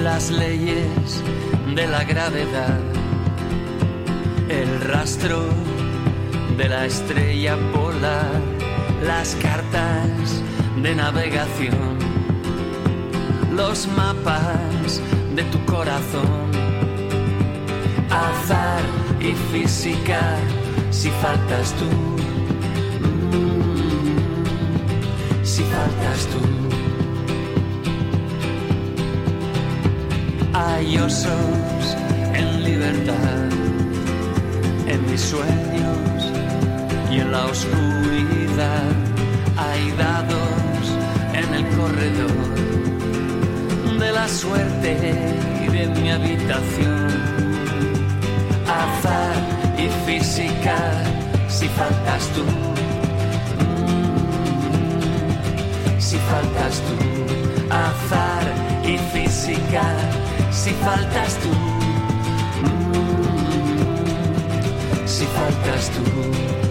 las leyes de la gravedad, el rastro de la estrella polar, las cartas de navegación, los mapas de tu corazón, azar y física, si faltas tú, si faltas tú. Hay osos en libertad, en mis sueños y en la oscuridad. Hay dados en el corredor de la suerte y de mi habitación. Azar y física, si faltas tú, si faltas tú. Azar y física, si faltas tú, si faltas tú.